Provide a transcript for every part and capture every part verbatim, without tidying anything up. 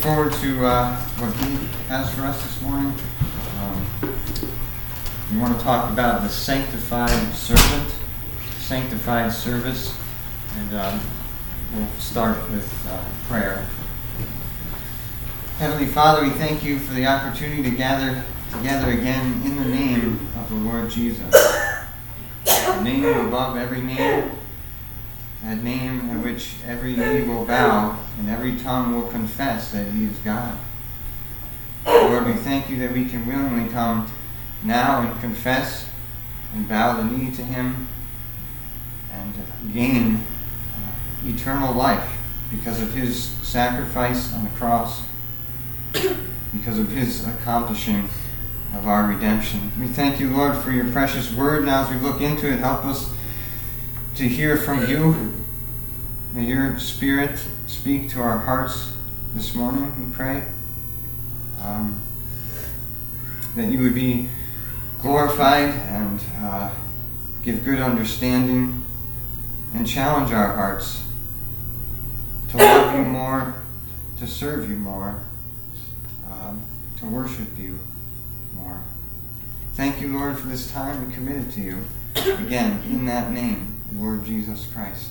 forward to uh, what he has for us this morning. Um, we want to talk about the sanctified servant, sanctified service, and um, we'll start with uh, prayer. Heavenly Father, we thank you for the opportunity to gather together again in the name of the Lord Jesus. The name above every name, that name at which every knee will bow and every tongue will confess that he is God. Lord, we thank you that we can willingly come now and confess and bow the knee to him and gain uh, eternal life because of his sacrifice on the cross, because of his accomplishing of our redemption. We thank you, Lord, for your precious word. Now as we look into it, help us to hear from you. May your Spirit speak to our hearts this morning, we pray. Um, that you would be glorified and uh, give good understanding and challenge our hearts to love you more, to serve you more, um, to worship you more. Thank you, Lord, for this time we committed to you. Again, in that name, Lord Jesus Christ.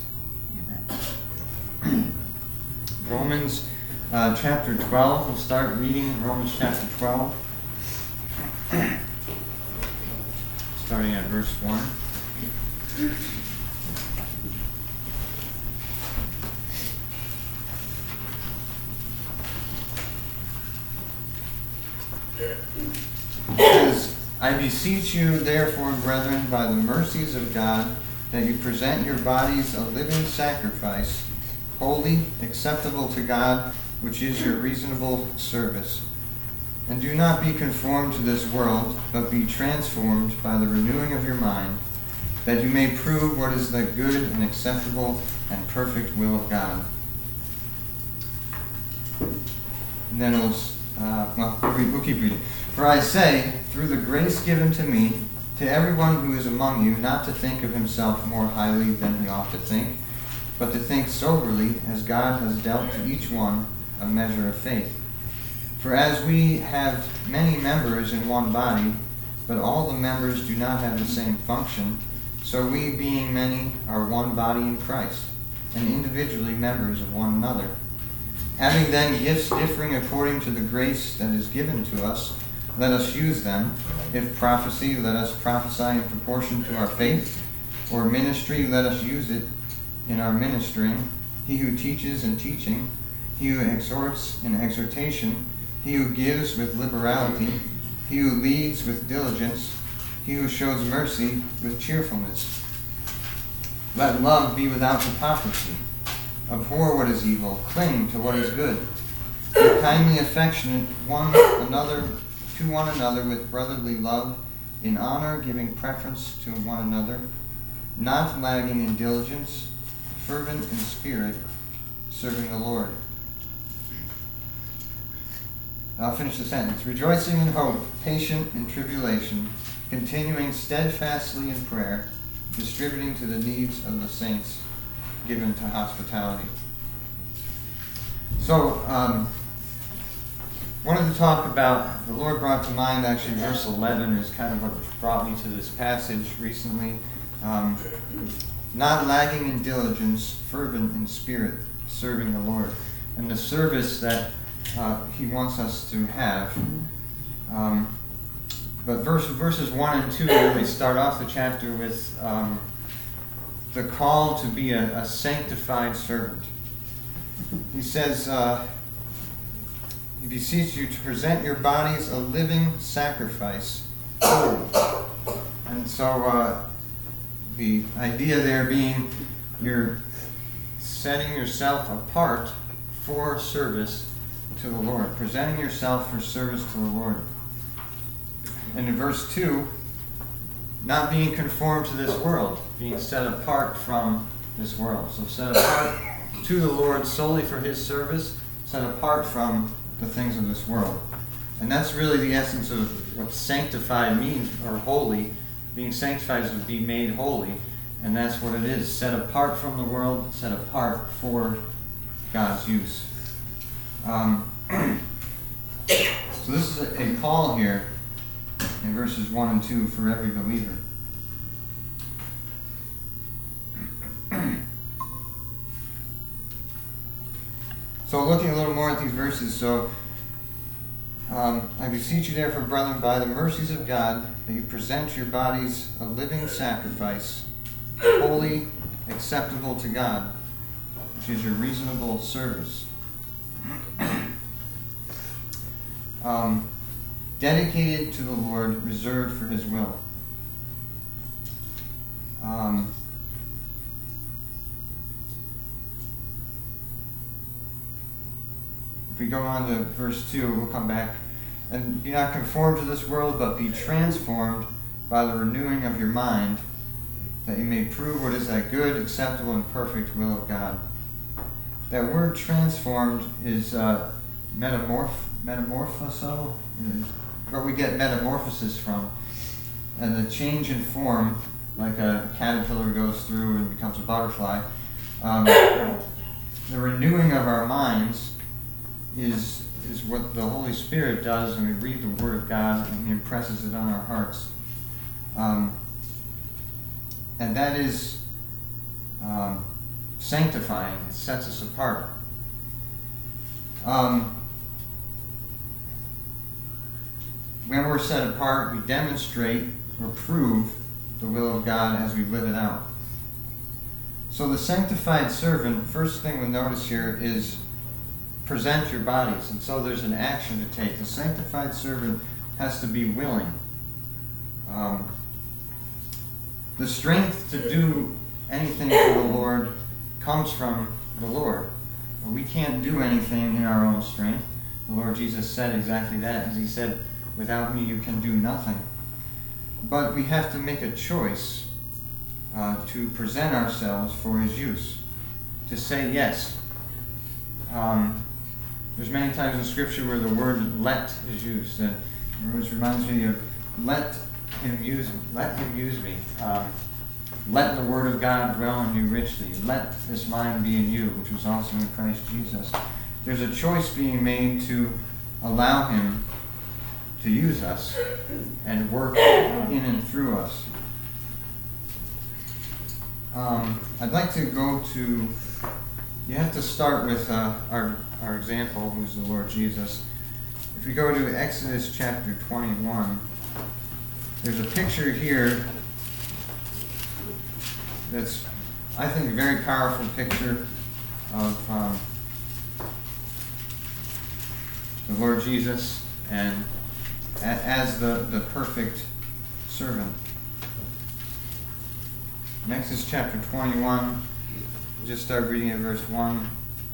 Amen. Romans uh, chapter twelve. We'll start reading Romans chapter twelve. Starting at verse one. It says, I beseech you, therefore, brethren, by the mercies of God, that you present your bodies a living sacrifice, holy, acceptable to God, which is your reasonable service. And do not be conformed to this world, but be transformed by the renewing of your mind, that you may prove what is the good and acceptable and perfect will of God. And then we'll, uh, well, we'll keep reading. For I say, through the grace given to me, to everyone who is among you, not to think of himself more highly than he ought to think, but to think soberly, as God has dealt to each one a measure of faith. For as we have many members in one body, but all the members do not have the same function, so we, being many, are one body in Christ, and individually members of one another. Having then gifts differing according to the grace that is given to us, let us use them. If prophecy, let us prophesy in proportion to our faith. Or ministry, let us use it in our ministering. He who teaches in teaching. He who exhorts in exhortation. He who gives with liberality. He who leads with diligence. He who shows mercy with cheerfulness. Let love be without hypocrisy. Abhor what is evil. Cling to what is good. Be kindly affectionate one another to one another with brotherly love, in honor giving preference to one another, not lagging in diligence, fervent in spirit, serving the Lord. I'll finish the sentence. Rejoicing in hope, patient in tribulation, continuing steadfastly in prayer, distributing to the needs of the saints, given to hospitality. So, um, wanted to talk about, the Lord brought to mind, actually verse eleven is kind of what brought me to this passage recently. Um, not lagging in diligence, fervent in spirit, serving the Lord. And the service that uh, he wants us to have. Um, but verse, verses one and two really start off the chapter with um, the call to be a, a sanctified servant. He says, uh, he beseeches you to present your bodies a living sacrifice. And so uh, the idea there being you're setting yourself apart for service to the Lord, presenting yourself for service to the Lord. And in verse two, not being conformed to this world, being set apart from this world. So set apart to the Lord solely for his service, set apart from the things of this world. And that's really the essence of what sanctified means, or holy. Being sanctified is to be made holy. And that's what it is, set apart from the world, set apart for God's use. Um, So this is a, a call here in verses one and two for every believer. So looking a little more at these verses, so um, I beseech you therefore, brethren, by the mercies of God, that you present your bodies a living sacrifice, holy, acceptable to God, which is your reasonable service. um, dedicated to the Lord, reserved for his will. Um, If we go on to verse two, we'll come back. And be not conformed to this world, but be transformed by the renewing of your mind, that you may prove what is that good, acceptable, and perfect will of God. That word transformed is uh, metamorph, metamorphoso, where we get metamorphosis from. And the change in form, like a caterpillar goes through and becomes a butterfly. Um, the renewing of our minds is is what the Holy Spirit does when we read the Word of God and He impresses it on our hearts. Um, and that is um, sanctifying. It sets us apart. Um, when we're set apart, we demonstrate or prove the will of God as we live it out. So the sanctified servant, first thing we notice here is present your bodies. And so there's an action to take. The sanctified servant has to be willing. Um, the strength to do anything for the Lord comes from the Lord. We can't do anything in our own strength. The Lord Jesus said exactly that, as He said, without me you can do nothing. But we have to make a choice uh, to present ourselves for His use, to say yes. Um, There's many times in Scripture where the word "let" is used, and it reminds me of "let him use, let him use me." Um, let the Word of God dwell in you richly. Let this mind be in you, which was also in Christ Jesus. There's a choice being made to allow Him to use us and work in and through us. Um, I'd like to go to. You have to start with uh, our our example, who's the Lord Jesus. If we go to Exodus chapter twenty-one, there's a picture here that's, I think, a very powerful picture of um, the Lord Jesus and a, as the, the perfect servant. In Exodus chapter twenty-one, just start reading at verse one.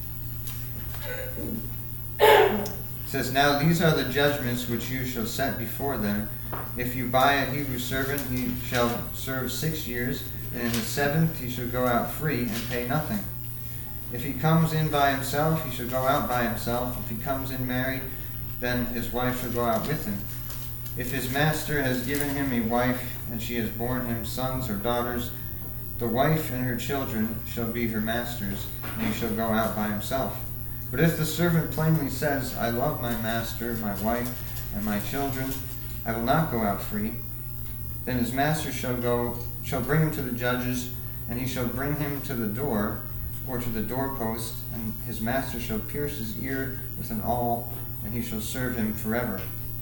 It says, "Now these are the judgments which you shall set before them. If you buy a Hebrew servant, he shall serve six years, and in the seventh he shall go out free and pay nothing. If he comes in by himself, he shall go out by himself. If he comes in married, then his wife shall go out with him. If his master has given him a wife, and she has borne him sons or daughters, the wife and her children shall be her master's, and he shall go out by himself. But if the servant plainly says, I love my master, my wife, and my children, I will not go out free, then his master shall go, shall bring him to the judges, and he shall bring him to the door, or to the doorpost, and his master shall pierce his ear with an awl, and he shall serve him forever."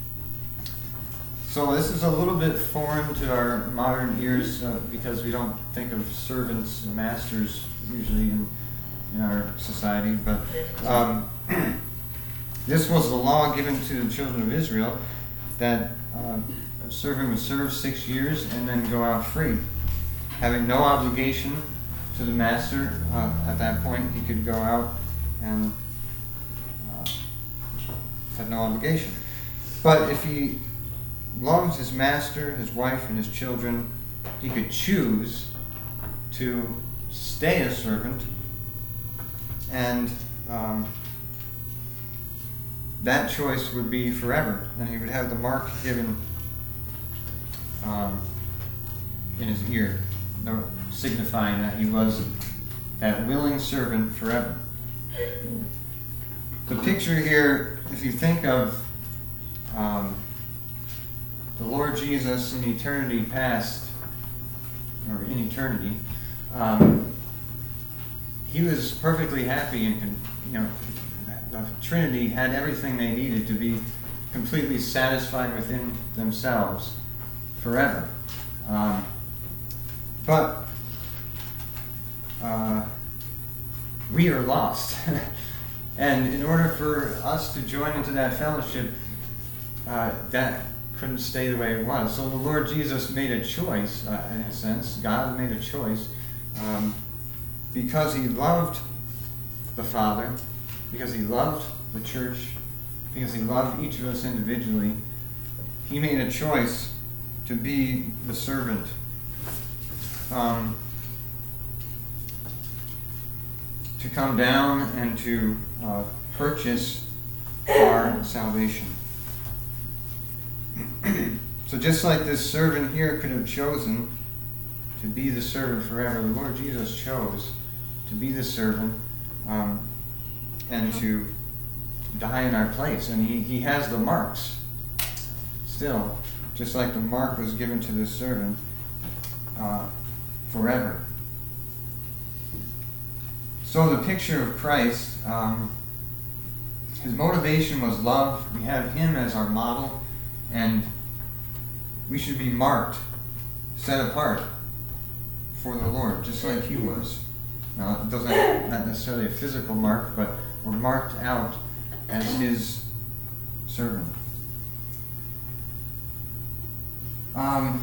So this is a little bit foreign to our modern ears uh, because we don't think of servants and masters usually in, in our society. But um, this was the law given to the children of Israel, that uh, a servant would serve six years and then go out free, having no obligation to the master. Uh, at that point, he could go out and uh, had no obligation. But if he loves his master, his wife, and his children, he could choose to stay a servant, and um, that choice would be forever, and he would have the mark given um, in his ear, signifying that he was that willing servant forever. The picture here if you think of um, the Lord Jesus in eternity past, or in eternity, um, he was perfectly happy, and you know, the Trinity had everything they needed to be completely satisfied within themselves forever. Um, but uh, we are lost. And in order for us to join into that fellowship, uh, that couldn't stay the way it was. So the Lord Jesus made a choice, uh, in a sense. God made a choice um, because he loved the Father, because he loved the church, because he loved each of us individually. He made a choice to be the servant. Um, to come down and to uh, purchase our salvation. So just like this servant here could have chosen to be the servant forever, the Lord Jesus chose to be the servant um, and to die in our place. And he, he has the marks still, just like the mark was given to this servant uh, forever. So the picture of Christ, um, his motivation was love. We have him as our model, and we should be marked, set apart for the Lord, just like he was. Now, it doesn't, not necessarily a physical mark, but we're marked out as his servant. Um,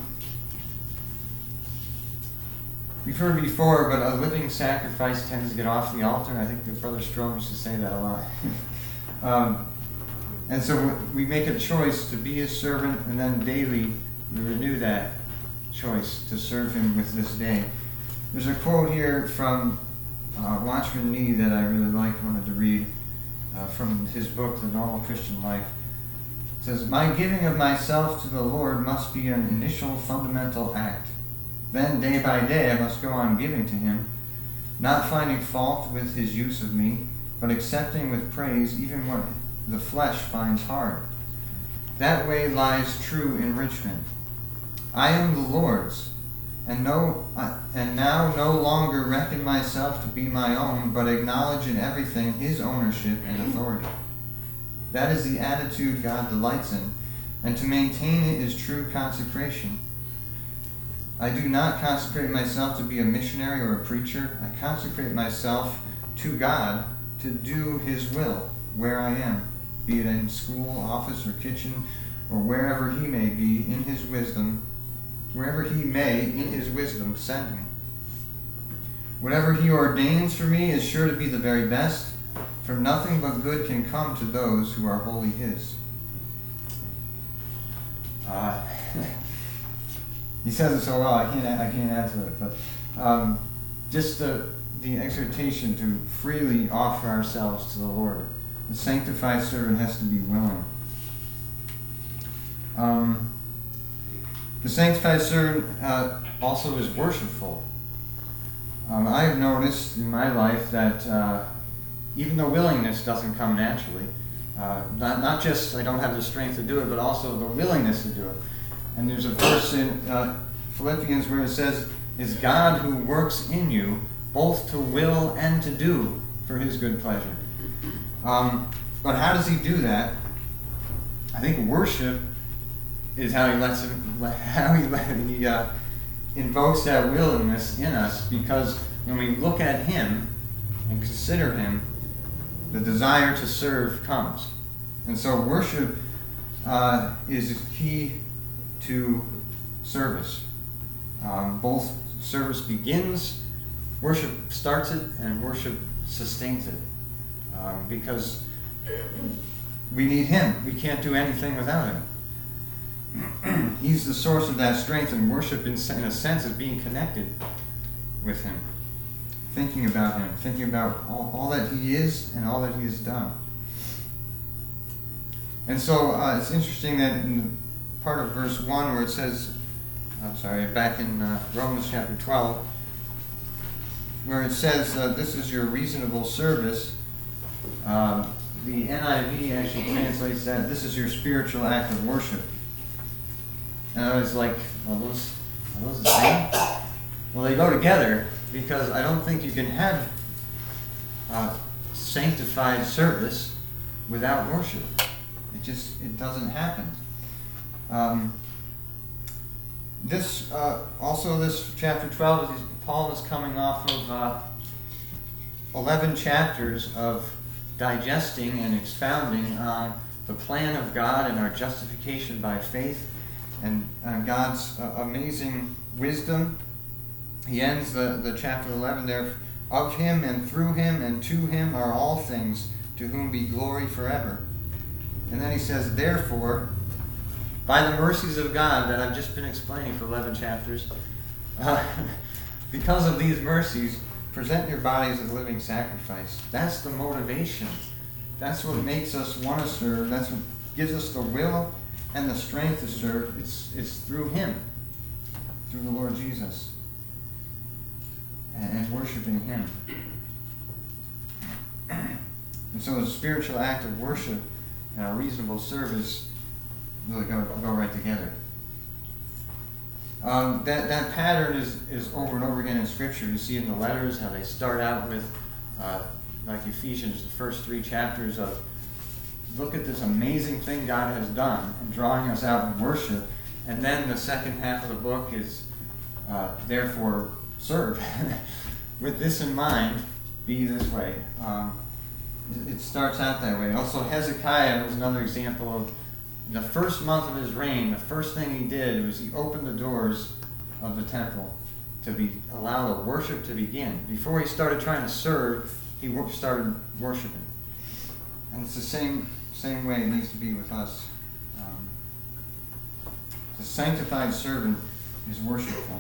We've heard before, but a living sacrifice tends to get off the altar. I think the Brother Strom used to say that a lot. um, and so we make a choice to be his servant, and then daily we renew that choice to serve him with this day. There's a quote here from uh, Watchman Nee that I really liked, wanted to read uh, from his book, The Normal Christian Life. It says, "My giving of myself to the Lord must be an initial fundamental act. Then, day by day, I must go on giving to him, not finding fault with his use of me, but accepting with praise even what the flesh finds hard. That way lies true enrichment. I am the Lord's, and no, uh, and now no longer reckon myself to be my own, but acknowledge in everything his ownership and authority. That is the attitude God delights in, and to maintain it is true consecration. I do not consecrate myself to be a missionary or a preacher. I consecrate myself to God to do his will where I am, be it in school, office, or kitchen, or wherever he may be in his wisdom, wherever he may in his wisdom send me. Whatever he ordains for me is sure to be the very best, for nothing but good can come to those who are wholly his." Uh, He says it so well, I can't, I can't add to it, but um, just the, the exhortation to freely offer ourselves to the Lord. The sanctified servant has to be willing. Um, the sanctified servant uh, also is worshipful. Um, I've noticed in my life that uh, even the willingness doesn't come naturally. Uh, not, not just I don't have the strength to do it, but also the willingness to do it. And there's a verse in uh, Philippians where it says, "It's God who works in you both to will and to do for his good pleasure." Um, but how does he do that? I think worship is how he lets him, how he, he uh, invokes that willingness in us, because when we look at him and consider him, the desire to serve comes. And so worship uh, is key to service. Um, both service begins, worship starts it, and worship sustains it. Um, because we need him. We can't do anything without him. He's the source of that strength, and worship in, in a sense is being connected with him. Thinking about him, thinking about all, all that he is and all that he has done. And so uh, it's interesting that in part of verse one where it says, I'm sorry, back in uh, Romans chapter twelve, where it says, uh, this is your reasonable service, uh, the N I V actually translates that, this is your spiritual act of worship. And I was like, well, those, are those the same? Well, they go together, because I don't think you can have uh, sanctified service without worship. It just, it doesn't happen. Um, this, uh, also this chapter twelve, Paul is coming off of uh, eleven chapters of digesting and expounding on the plan of God and our justification by faith and uh, God's uh, amazing wisdom. He ends the, the chapter eleven there, of him and through him and to him are all things, to whom be glory forever. And then he says, therefore, by the mercies of God that I've just been explaining for eleven chapters, uh, because of these mercies, present your bodies as a living sacrifice. That's the motivation. That's what makes us want to serve. That's what gives us the will and the strength to serve. It's, it's through him, through the Lord Jesus, and, and worshiping him. And so the spiritual act of worship and our reasonable service really go, go right together. Um, that, that pattern is, is over and over again in Scripture. You see in the letters how they start out with, uh, like Ephesians, the first three chapters of, look at this amazing thing God has done, and drawing us out in worship. And then the second half of the book is, uh, therefore, serve. With this in mind, be this way. Um, it, it starts out that way. Also, Hezekiah was another example of the first month of his reign. The first thing he did was he opened the doors of the temple to be allow the worship to begin. Before he started trying to serve, he started worshiping. And it's the same same way it needs to be with us. Um, the sanctified servant is worshipful.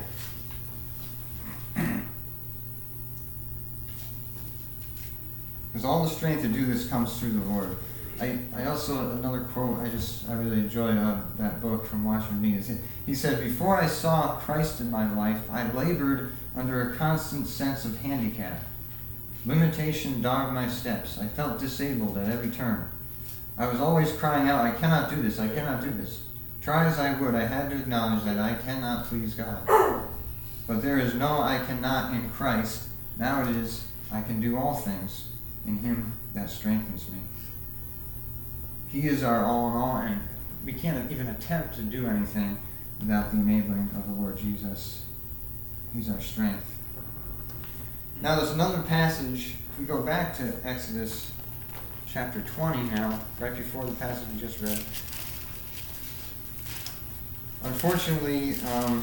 Because all the strength to do this comes through the Lord. I, I also, another quote I just, I really enjoy uh, that book from Watchman Nee. He said, before I saw Christ in my life, I labored under a constant sense of handicap. Limitation dogged my steps. I felt disabled at every turn. I was always crying out, I cannot do this, I cannot do this. Try as I would, I had to acknowledge that I cannot please God. But there is no I cannot in Christ. Now it is, I can do all things in him that strengthens me. He is our all in all, and we can't even attempt to do anything without the enabling of the Lord Jesus. He's our strength. Now there's another passage, if we go back to Exodus chapter twenty now, right before the passage we just read. Unfortunately, um,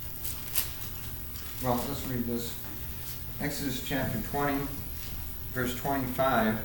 well, let's read this. Exodus chapter twenty, verse twenty-five.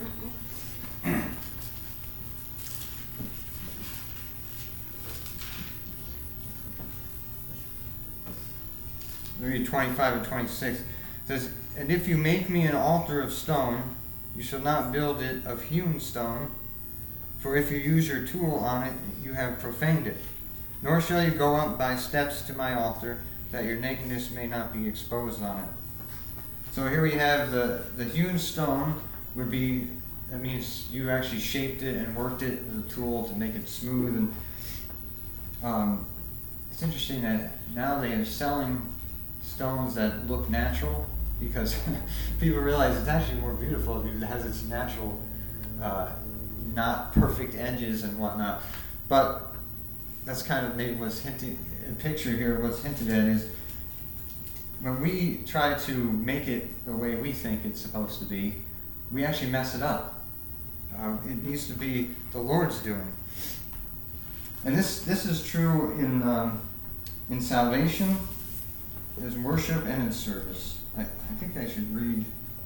Read twenty-five and twenty-six. It says, and if you make me an altar of stone, you shall not build it of hewn stone, for if you use your tool on it, you have profaned it. Nor shall you go up by steps to my altar, that your nakedness may not be exposed on it. So here we have the, the hewn stone would be, that means you actually shaped it and worked it with a tool to make it smooth. And um, it's interesting that now they are selling stones that look natural, because people realize it's actually more beautiful because it has its natural, uh, not perfect edges and whatnot. But that's kind of maybe what's hinted, a picture here, what's hinted at is when we try to make it the way we think it's supposed to be, we actually mess it up. Uh, it needs to be the Lord's doing. And this this is true in um, in salvation, in worship, and in service. I, I think I should read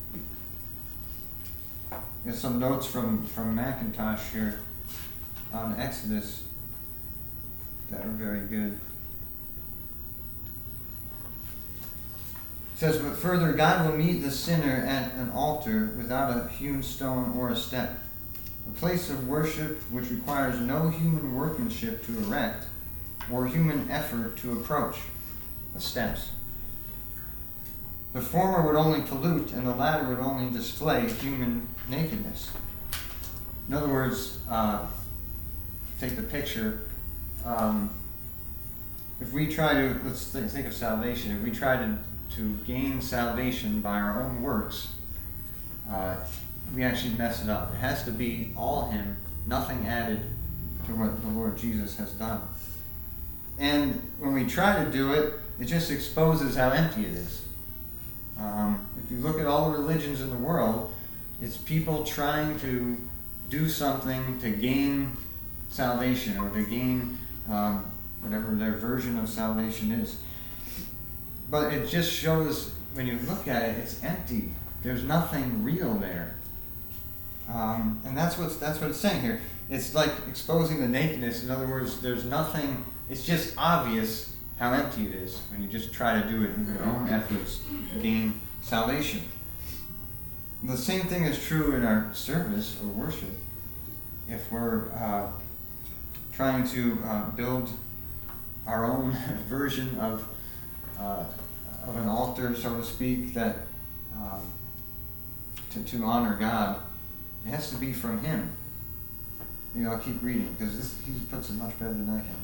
There's some notes from, from Macintosh here on Exodus that are very good. It says, but further, God will meet the sinner at an altar without a hewn stone or a step, a place of worship which requires no human workmanship to erect or human effort to approach, the steps. The former would only pollute, and the latter would only display human nakedness. In other words, uh, take the picture. Um, if we try to, let's th- think of salvation. If we try to, to gain salvation by our own works, uh, we actually mess it up. It has to be all Him, nothing added to what the Lord Jesus has done. And when we try to do it, it just exposes how empty it is. Um, if you look at all the religions in the world, it's people trying to do something to gain salvation or to gain um, whatever their version of salvation is. But it just shows, when you look at it, it's empty. There's nothing real there. Um, and that's what's, that's what it's saying here. It's like exposing the nakedness. In other words, there's nothing, it's just obvious how empty it is when you just try to do it in your own efforts to gain salvation. The same thing is true in our service or worship. If we're uh, trying to uh, build our own version of uh, of an altar, so to speak, that um, to, to honor God, it has to be from Him. You know, I'll keep reading because this, he puts it much better than I can.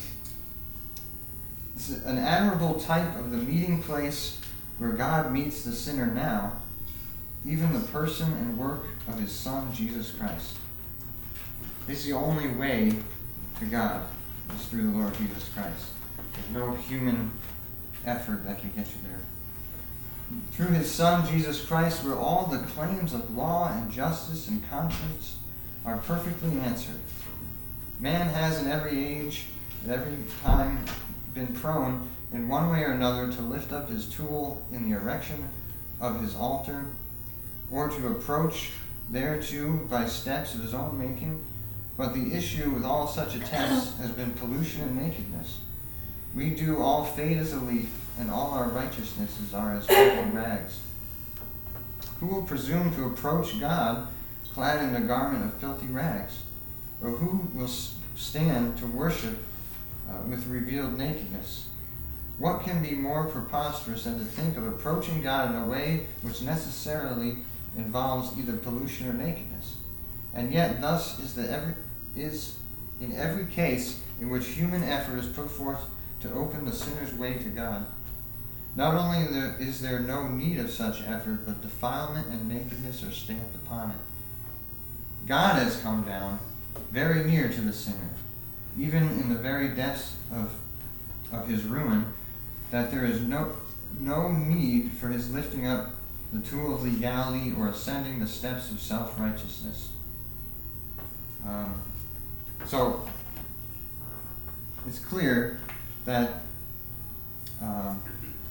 It's an admirable type of the meeting place where God meets the sinner now, even the person and work of His Son, Jesus Christ. This is the only way to God, is through the Lord Jesus Christ. There's no human effort that can get you there. Through His Son, Jesus Christ, where all the claims of law and justice and conscience are perfectly answered. Man has in every age, at every time, been prone, in one way or another, to lift up his tool in the erection of his altar, or to approach thereto by steps of his own making. But the issue with all such attempts has been pollution and nakedness. We do all fade as a leaf, and all our righteousnesses are as filthy rags. Who will presume to approach God clad in a garment of filthy rags? Or who will stand to worship uh, with revealed nakedness? What can be more preposterous than to think of approaching God in a way which necessarily involves either pollution or nakedness? And yet thus is the every is in every case in which human effort is put forth to open the sinner's way to God. Not only is there no need of such effort, but defilement and nakedness are stamped upon it. God has come down very near to the sinner, even in the very depths of, of his ruin, that there is no, no need for his lifting up the tool of legality or ascending the steps of self-righteousness. Um, so, it's clear that um,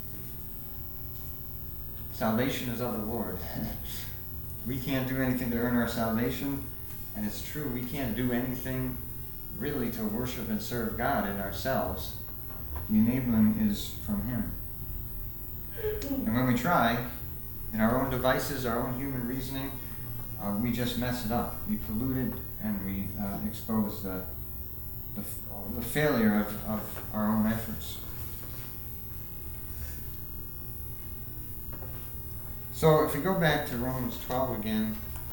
salvation is of the Lord. We can't do anything to earn our salvation, and it's true, we can't do anything really to worship and serve God in ourselves. The enabling is from Him. And when we try, in our own devices, our own human reasoning, uh, we just mess it up. We pollute it, and we uh, expose the, the, the failure of, of our own efforts. So if we go back to Romans twelve again,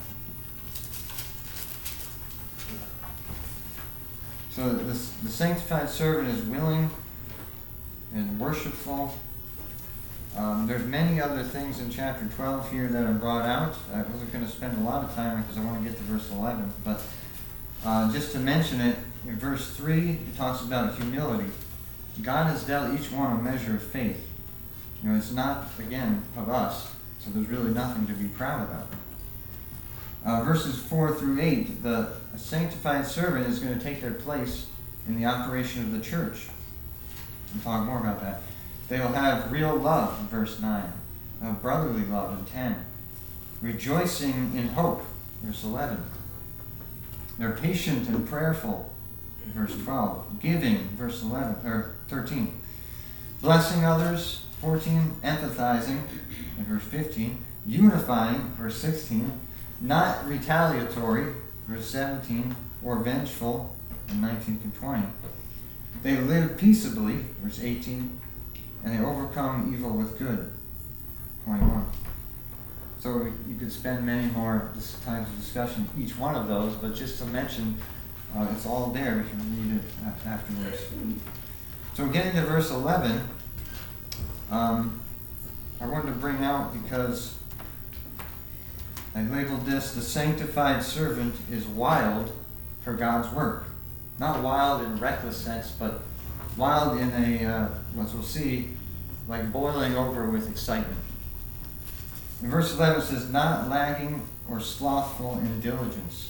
so this, the sanctified servant is willing and worshipful. Um, there's many other things in chapter twelve here that are brought out. I wasn't going to spend a lot of time because I want to get to verse eleven, but uh, just to mention it, in verse three, it talks about humility. God has dealt each one a measure of faith. You know, it's not, again, of us, so there's really nothing to be proud about. Uh, verses four through eight, the sanctified servant is going to take their place in the operation of the church. We'll talk more about that. They will have real love, in verse nine, uh, brotherly love, in ten, rejoicing in hope, verse eleven. They're patient and prayerful, in verse twelve, giving, verse eleven or thirteen, blessing others, fourteen, empathizing, in verse fifteen, unifying, verse sixteen, not retaliatory, verse seventeen, or vengeful, in nineteen through twenty. They live peaceably, verse eighteen, and they overcome evil with good, twenty-one. So you could spend many more times of discussion each one of those, but just to mention, uh, it's all there. We can read it afterwards. So getting to verse eleven, um, I wanted to bring out because I labeled this, the sanctified servant is wild for God's work. Not wild in a reckless sense, but wild in a, uh, as we'll see, like boiling over with excitement. In verse eleven it says, not lagging or slothful in diligence.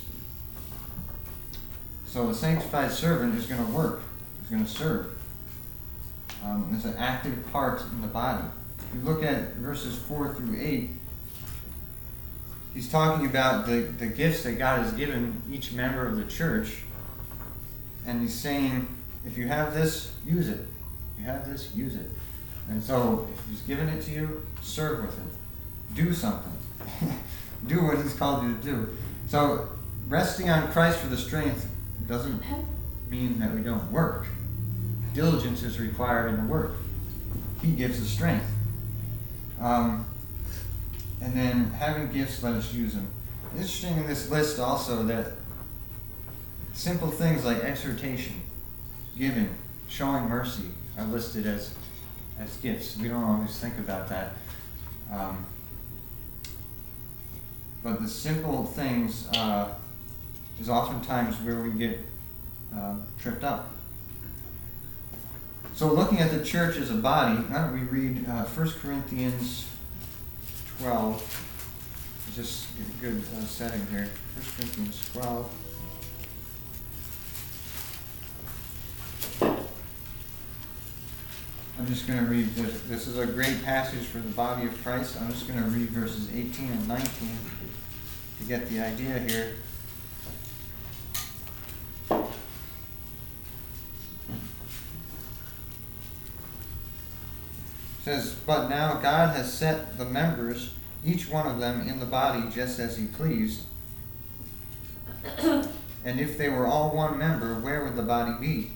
So the sanctified servant is going to work, is going to serve. Um, it's an active part in the body. If you look at verses four through eight, he's talking about the, the gifts that God has given each member of the church. And he's saying, if you have this, use it. If you have this, use it. And so, if he's given it to you, serve with it. Do something. Do what he's called you to do. So, resting on Christ for the strength doesn't mean that we don't work. Diligence is required in the work. He gives the strength. Um, and then, having gifts, let us use them. Interesting in this list also that simple things like exhortation, giving, showing mercy are listed as as gifts. We don't always think about that. Um, but the simple things uh, is oftentimes where we get uh, tripped up. So looking at the church as a body, why don't we read uh, First Corinthians twelve. Just a good uh, setting here. First Corinthians twelve. I'm just going to read this. This is a great passage for the body of Christ. I'm just going to read verses eighteen and nineteen to get the idea here. It says, but now God has set the members, each one of them, in the body just as he pleased. And if they were all one member, where would the body be?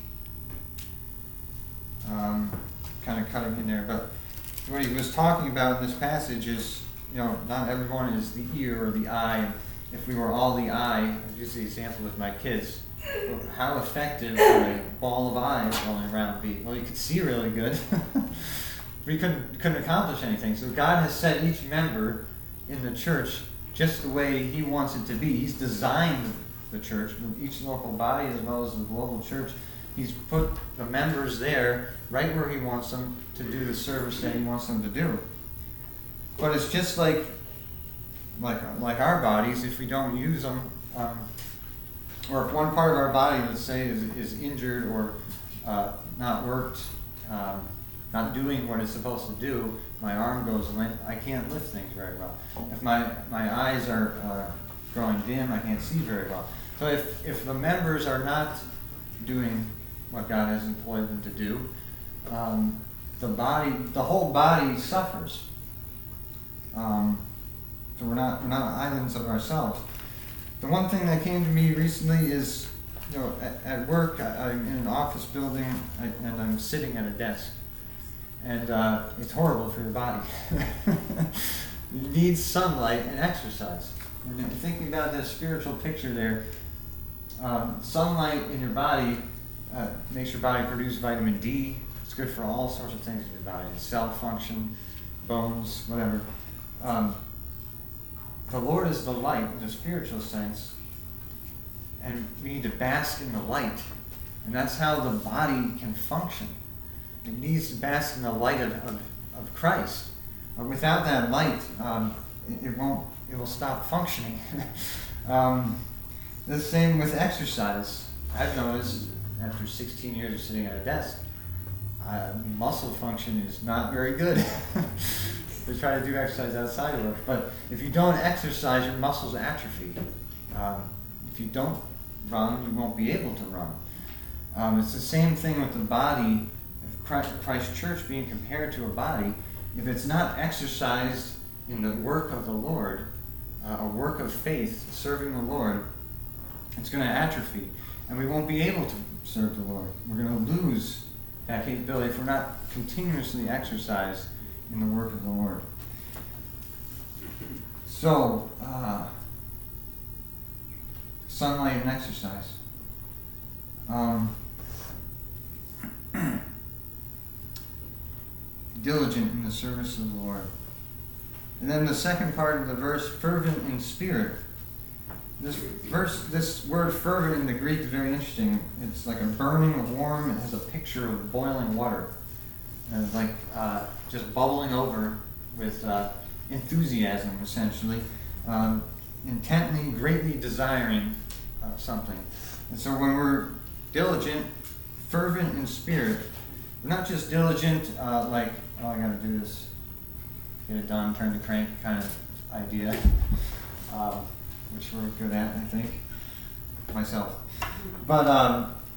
Um, kind of cutting in there, but what he was talking about in this passage is, you know, not everyone is the ear or the eye. If we were all the eye, I'll use the example with my kids, how effective would a ball of eyes rolling around be? Well, you could see really good. We couldn't, couldn't accomplish anything. So God has set each member in the church just the way he wants it to be. He's designed the church, each local body as well as the global church. He's put the members there right where he wants them to do the service that he wants them to do. But it's just like like like our bodies, if we don't use them, um, or if one part of our body, let's say, is, is injured or uh, not worked, um, not doing what it's supposed to do, my arm goes limp, I can't lift things very well. If my, my eyes are uh, growing dim, I can't see very well. So if, if the members are not doing what God has employed them to do, um, the body, the whole body suffers. Um, so we're not we're not islands of ourselves. The one thing that came to me recently is, you know, at, at work I, I'm in an office building I, and I'm sitting at a desk, and uh, it's horrible for your body. You need sunlight and exercise. And then thinking about this spiritual picture there, um, sunlight in your body uh, makes your body produce vitamin D. It's good for all sorts of things in your body, cell function, bones, whatever. Um, the Lord is the light in the spiritual sense, and we need to bask in the light. And that's how the body can function. It needs to bask in the light of, of, of Christ. Uh, without that light, um, it, it won't. It will stop functioning. um, the same with exercise. I've noticed after sixteen years of sitting at a desk, uh, muscle function is not very good. They try to do exercise outside of work, but if you don't exercise, your muscles atrophy. Um, if you don't run, you won't be able to run. Um, it's the same thing with the body. If Christ, Christ's church being compared to a body, if it's not exercised in the work of the Lord, uh, a work of faith, serving the Lord, it's going to atrophy, and we won't be able to serve the Lord. We're going to lose that capability if we're not continuously exercised in the work of the Lord. So, uh, sunlight and exercise. Um, diligent in the service of the Lord. And then the second part of the verse, fervent in spirit. This verse, this word fervent in the Greek is very interesting. It's like a burning, warm. It has a picture of boiling water, and it's like uh, just bubbling over with uh, enthusiasm, essentially, um, intently, greatly desiring uh, something. And so, when we're diligent, fervent in spirit, we're not just diligent, uh, like, oh, I got to do this, get it done, turn the crank kind of idea. Um, which we're good at, I think, myself. But um,